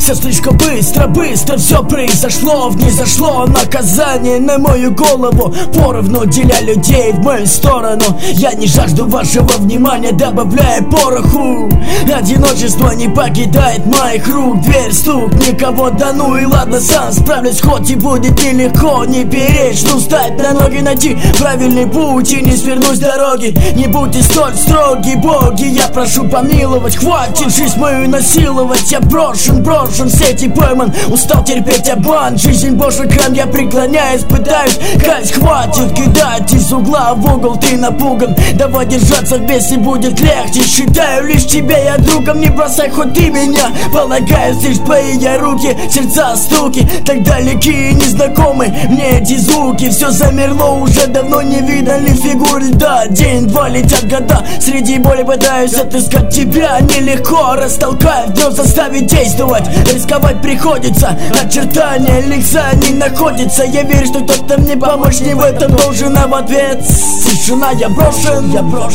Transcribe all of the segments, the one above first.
Все слишком быстро все произошло. Внезошло наказание на мою голову. Поровну деля людей в мою сторону. Я не жажду вашего внимания, добавляя пороху. Одиночество не покидает моих рук. Дверь стук, никого да ну и ладно, сам справлюсь. Хоть и будет нелегко, не перечь, ну встать на ноги, найти правильный путь и не свернуть с дороги. Не будьте столь строги, боги, я прошу помиловать. Хватит жизнь мою насиловать. Я брошен в сети пойман, устал терпеть обман. Жизнь Божий крам, я преклоняюсь, пытаюсь касть. Хватит кидать из угла в угол, ты напуган. Давай держаться вместе, будет легче. Считаю лишь тебя я другом, не бросай хоть ты меня. Полагаюсь лишь твои я руки, сердца стуки так далеки и незнакомы мне эти звуки. Все замерло, уже давно не видали фигур льда. День-два летят года, среди боли пытаюсь отыскать тебя. Нелегко растолкать, но заставить действовать. Рисковать приходится, очертания лица не находится. Я верю, что кто-то мне помочь не в этом должен, а в ответ тишина. Я брошен.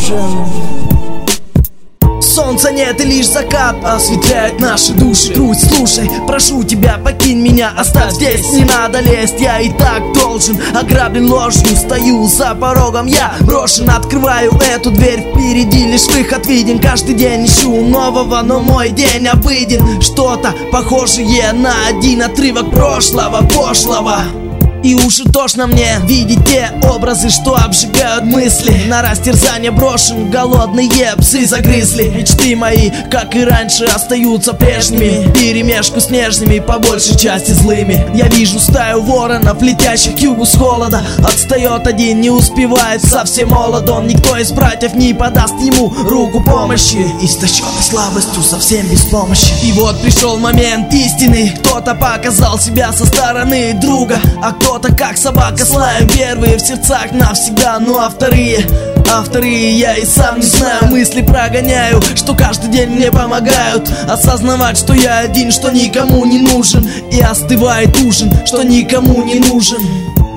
Солнца нет и лишь закат осветляет наши души. Грусть, слушай, прошу тебя, покинь меня, оставь здесь, не надо лезть. Я и так должен, ограблен ложью, стою за порогом, я брошен. Открываю эту дверь, впереди лишь выход виден. Каждый день ищу нового, но мой день обыден. Что-то похожее на один отрывок прошлого, пошлого. И уши тошно мне видеть те образы, что обжигают мысли. На растерзание брошен, голодные псы загрызли. Мечты мои, как и раньше, остаются прежними. Перемешку с нежными, по большей части злыми. Я вижу стаю воронов, летящих к югу с холода. Отстает один, не успевает, совсем молод он. Никто из братьев не подаст ему руку помощи. Истощенный слабостью, совсем без помощи. И вот пришел момент истины. Кто-то показал себя со стороны друга, а кто-то как собака с лаем. Первые в сердцах навсегда, ну а вторые я и сам не знаю. Мысли прогоняю, что каждый день мне помогают осознавать, что я один, что никому не нужен. И остывает ужин, что никому не нужен.